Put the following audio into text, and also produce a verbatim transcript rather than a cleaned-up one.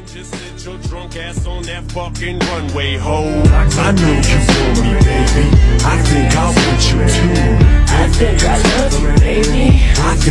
and just sit your drunk ass on that fucking runway, ho. I know you want me, baby. I think I want you too. I think I love you, baby. I think